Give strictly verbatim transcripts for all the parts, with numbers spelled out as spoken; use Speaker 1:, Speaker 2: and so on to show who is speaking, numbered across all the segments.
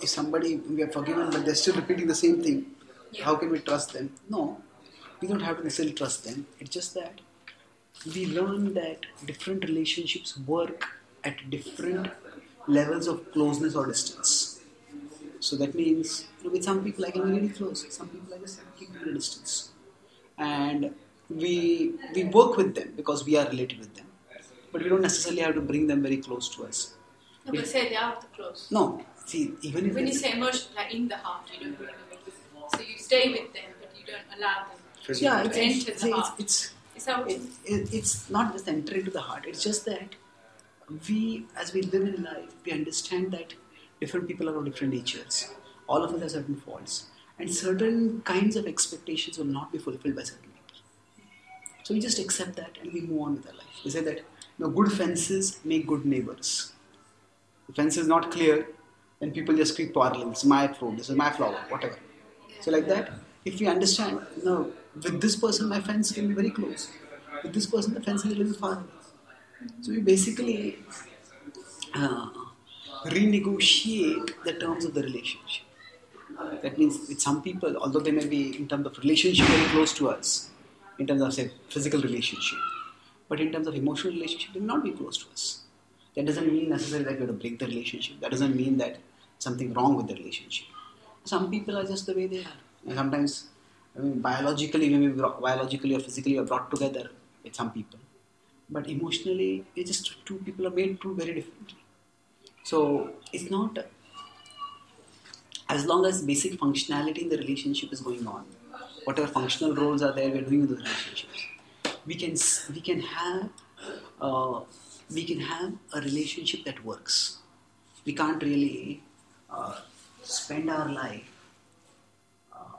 Speaker 1: if somebody we are forgiven but they're still repeating the same thing,
Speaker 2: Yeah.
Speaker 1: how can we trust them? No, we don't have to necessarily trust them. It's just that we learn that different relationships work at different levels of closeness or distance. So that means, you know, with some people I can be really close, some people I just have to keep at a distance. And we we work with them because we are related with them. But we don't necessarily have to bring them very close to us.
Speaker 2: No, but
Speaker 1: If-
Speaker 2: say they are close.
Speaker 1: no, see, even if
Speaker 2: When you
Speaker 1: it's-
Speaker 2: say emotion, like in the heart, you don't bring them in. So you stay with them, but you don't allow them
Speaker 1: yeah,
Speaker 2: to
Speaker 1: it's,
Speaker 2: enter
Speaker 1: it's,
Speaker 2: the
Speaker 1: it's,
Speaker 2: heart.
Speaker 1: it's,
Speaker 2: Is that what
Speaker 1: it,
Speaker 2: you
Speaker 1: it, it's not just entry into the heart. It's just that we, as we live in life, we understand that different people are of different natures. All of us have certain faults. And certain kinds of expectations will not be fulfilled by certain people. So we just accept that and we move on with our life. We say that, you know, good fences make good neighbors. The fence is not clear, then people just keep quarreling. This is my fruit, this is my flower, whatever. So like that, if we understand, no, with this person my fence can be very close. With this person the fence is a little far away. So we basically uh, renegotiate the terms of the relationship. That means with some people, although they may be in terms of relationship very close to us, in terms of say physical relationship, but in terms of emotional relationship, they may not be close to us. That doesn't mean necessarily that we have to break the relationship. That doesn't mean that something wrong with the relationship. Some people are just the way they are. And sometimes, I mean, biologically, when we brought, biologically or physically are brought together with some people, but emotionally, it's just two people are made two very differently. So it's not, as long as basic functionality in the relationship is going on, whatever functional roles are there, we're doing in those relationships. We can we can have uh, we can have a relationship that works. We can't really uh, spend our life uh,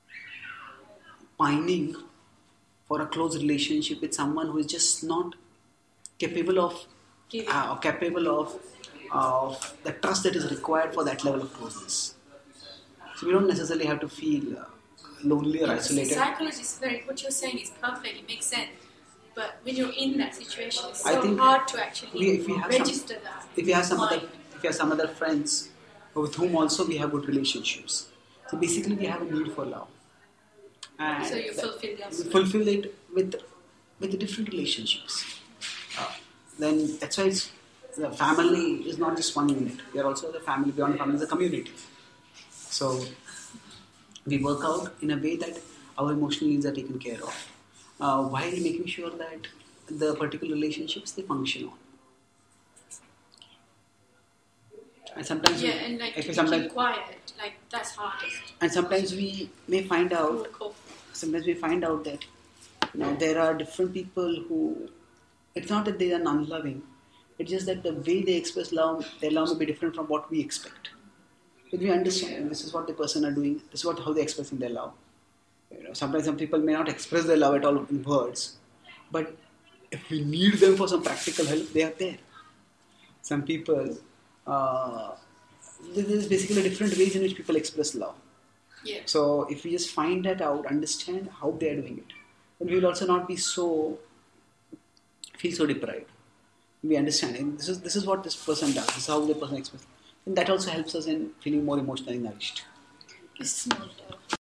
Speaker 1: pining for a close relationship with someone who is just not capable of
Speaker 2: Giving.
Speaker 1: uh, capable of of the trust that is required for that level of closeness. So we don't necessarily have to feel uh, lonely or isolated.
Speaker 2: Psychology is very, what you're saying is perfect, it makes sense. But when you're in that situation, it's
Speaker 1: I
Speaker 2: so
Speaker 1: think
Speaker 2: hard to actually
Speaker 1: we, if we have
Speaker 2: register
Speaker 1: some,
Speaker 2: that.
Speaker 1: if we have some
Speaker 2: Why?
Speaker 1: other, if we have some other friends with whom also we have good relationships. So basically, we have a need for love, and
Speaker 2: So you fulfill
Speaker 1: that-
Speaker 2: that.
Speaker 1: we fulfill it with with the different relationships. Uh, then that's why it's, the family is not just one unit. We are also the family beyond family is a community. So we work out in a way that our emotional needs are taken care of, uh, while making sure that the particular relationships they function on. And sometimes
Speaker 2: Yeah,
Speaker 1: we,
Speaker 2: and like
Speaker 1: if
Speaker 2: to
Speaker 1: we
Speaker 2: be
Speaker 1: sometimes,
Speaker 2: keep quiet, like that's hardest.
Speaker 1: and sometimes we may find out,
Speaker 2: Cool, cool.
Speaker 1: sometimes we find out that, you know, there are different people who, it's not that they are non-loving, it's just that the way they express love, their love may be different from what we expect. But we understand this is what the person are doing, this is what how they're expressing their love. You know, sometimes some people may not express their love at all in words, but if we need them for some practical help, they are there. Some people, uh, there is basically different ways in which people express love.
Speaker 2: Yeah.
Speaker 1: So if we just find that out, understand how they are doing it, then we will also not be so feel so deprived. We understand and this is this is what this person does. This is how the person expresses, and that also helps us in feeling more emotionally nourished.
Speaker 2: It's small.